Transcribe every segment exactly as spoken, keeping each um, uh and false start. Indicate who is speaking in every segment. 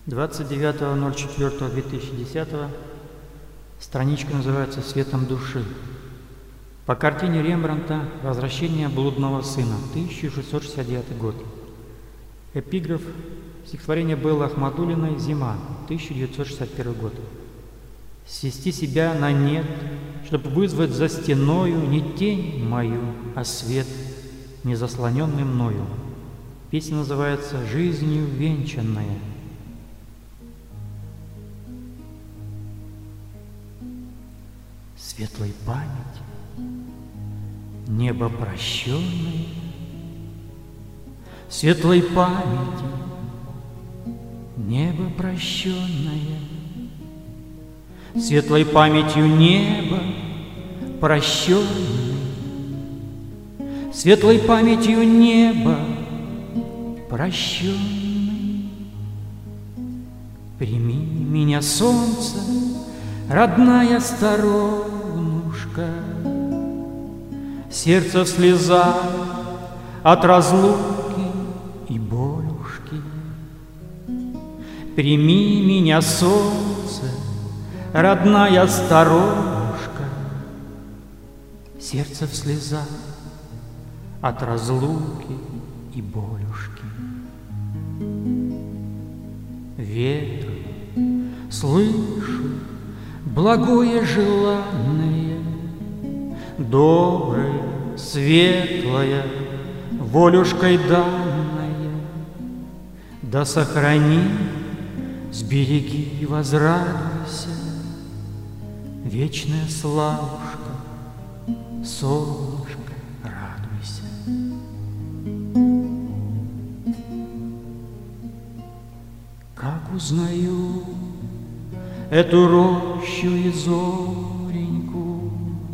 Speaker 1: двадцать девятого ноль четвёртого две тысячи десятого. Страничка называется «Светом души». По картине Рембрандта «Возвращение блудного сына», тысяча шестьсот шестьдесят девятый год. Эпиграф стихотворения Беллы Ахмадуллиной «Зима», тысяча девятьсот шестьдесят первый год. «Свести себя на нет, чтоб вызвать за стеною не тень мою, а свет, не заслоненный мною». Песня называется «Жизнью венчанная». Светлой памяти, небо прощенное, светлой памяти, небо прощенное, светлой памятью небо прощенное, светлой памятью небо прощенное. Прими меня, солнце, родная сторонушка, сердце в слезах от разлуки и болюшки. Прими меня, солнце, родная сторонушка, сердце в слезах от разлуки и болюшки. Ветру слышу благое желанное, доброе, светлое, волюшкой данное. Да сохрани, сбереги и возрадуйся, вечная славушка, солнышко, радуйся. Как узнаю эту рощу и зореньку,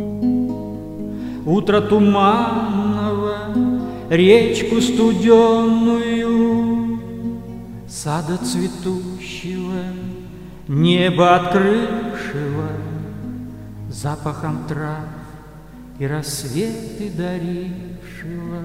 Speaker 1: утро туманного, речку студенную, сада цветущего, небо открывшего, запахом трав и рассветы дарившего.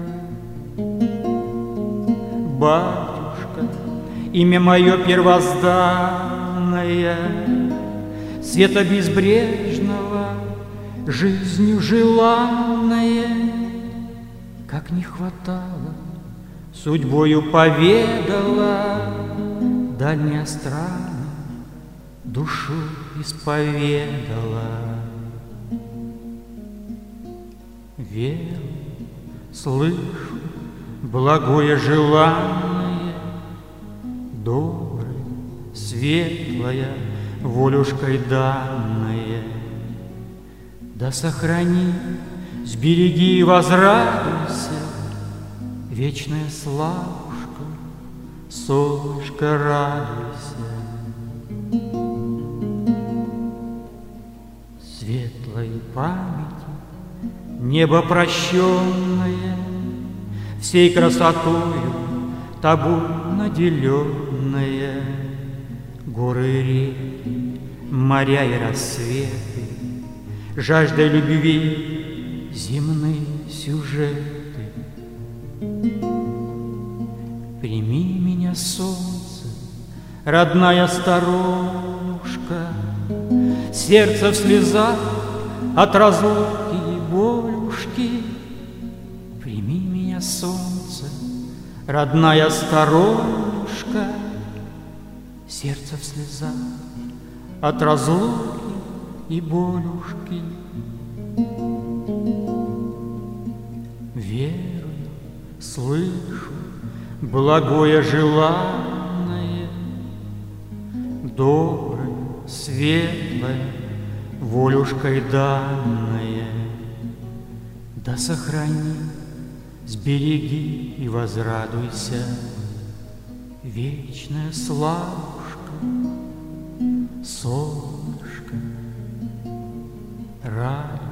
Speaker 1: Батюшка, имя мое первозданное, света безбрежного, жизнью желанное, как не хватало, судьбою поведала, дальняя страна душу исповедала. Веру, слышу благое желание, доброе, светлое, волюшкой данное. Да сохрани, сбереги и возрадуйся, вечная славушка, солнышко, радуйся. Светлой памяти, небо прощенное, всей красотою тобой наделенное, горы и реки, моря и рассветы, жаждой любви земные сюжеты. Прими меня, солнце, родная сторонушка, сердце в слезах от разлуки и болюшки. Прими меня, солнце, родная сторонушка, сердце в слезах от разлуки и болюшки. Верую, слышу благое желанное, доброе, светлое, волюшкой данное. Да сохрани, сбереги и возрадуйся, вечная славушка, солнышко, радуйся.